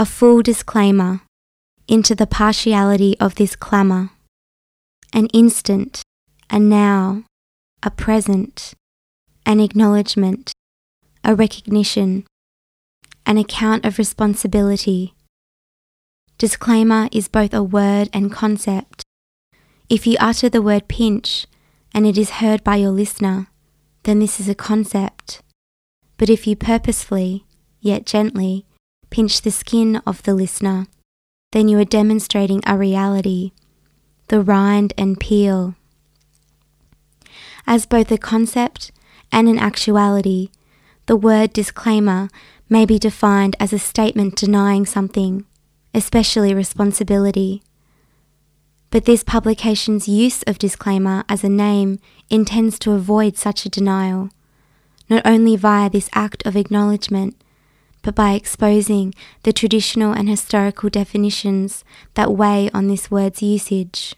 A full disclaimer into the partiality of this clamour. An instant, a now, a present, an acknowledgement, a recognition, an account of responsibility. Disclaimer is both a word and concept. If you utter the word pinch and it is heard by your listener, then this is a concept. But if you purposefully, yet gently, pinch the skin of the listener, then you are demonstrating a reality, the rind and peel. As both a concept and an actuality, the word disclaimer may be defined as a statement denying something, especially responsibility. But this publication's use of disclaimer as a name intends to avoid such a denial, not only via this act of acknowledgement, but by exposing the traditional and historical definitions that weigh on this word's usage.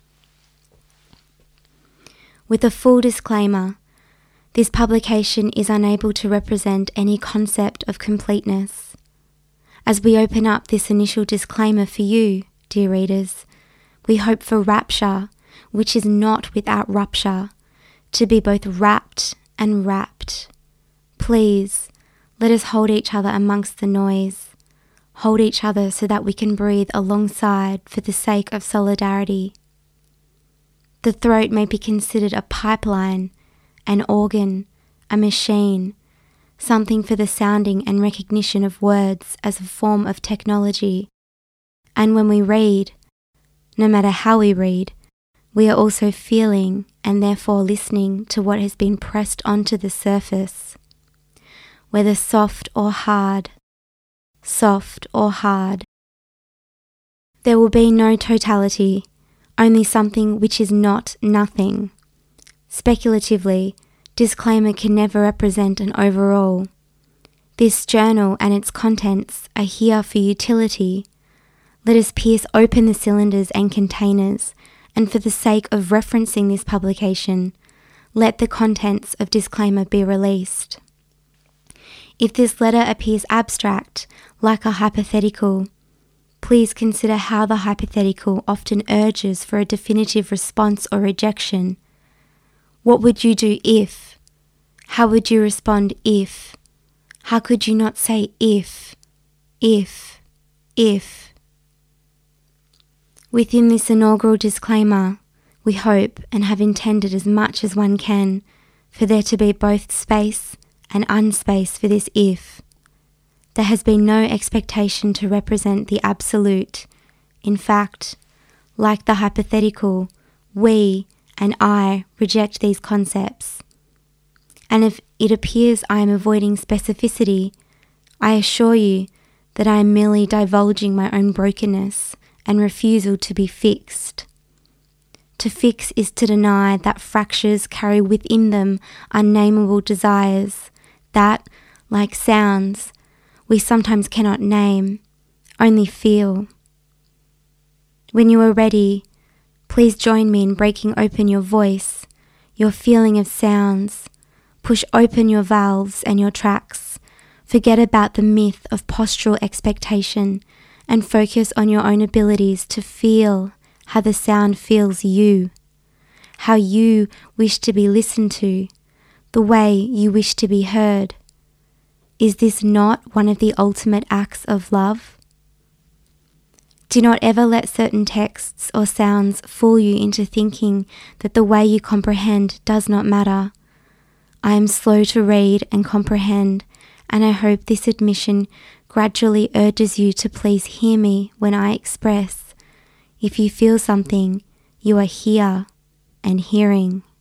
With a full disclaimer, this publication is unable to represent any concept of completeness. As we open up this initial disclaimer for you, dear readers, we hope for rapture, which is not without rupture, to be both wrapped and wrapped. Please, let us hold each other amongst the noise. Hold each other so that we can breathe alongside for the sake of solidarity. The throat may be considered a pipeline, an organ, a machine, something for the sounding and recognition of words as a form of technology. And when we read, no matter how we read, we are also feeling and therefore listening to what has been pressed onto the surface. Whether soft or hard, soft or hard. There will be no totality, only something which is not nothing. Speculatively, disclaimer can never represent an overall. This journal and its contents are here for utility. Let us pierce open the cylinders and containers, and for the sake of referencing this publication, let the contents of disclaimer be released. If this letter appears abstract, like a hypothetical, please consider how the hypothetical often urges for a definitive response or rejection. What would you do if? How would you respond if? How could you not say if? Within this inaugural disclaimer, we hope and have intended as much as one can for there to be both space and unspace for this if. There has been no expectation to represent the absolute. In fact, like the hypothetical, we and I reject these concepts. And if it appears I am avoiding specificity, I assure you that I am merely divulging my own brokenness and refusal to be fixed. To fix is to deny that fractures carry within them unnameable desires that, like sounds, we sometimes cannot name, only feel. When you are ready, please join me in breaking open your voice, your feeling of sounds. Push open your valves and your tracks. Forget about the myth of postural expectation and focus on your own abilities to feel how the sound feels you, how you wish to be listened to, the way you wish to be heard. Is this not one of the ultimate acts of love? Do not ever let certain texts or sounds fool you into thinking that the way you comprehend does not matter. I am slow to read and comprehend, and I hope this admission gradually urges you to please hear me when I express. If you feel something, you are here and hearing.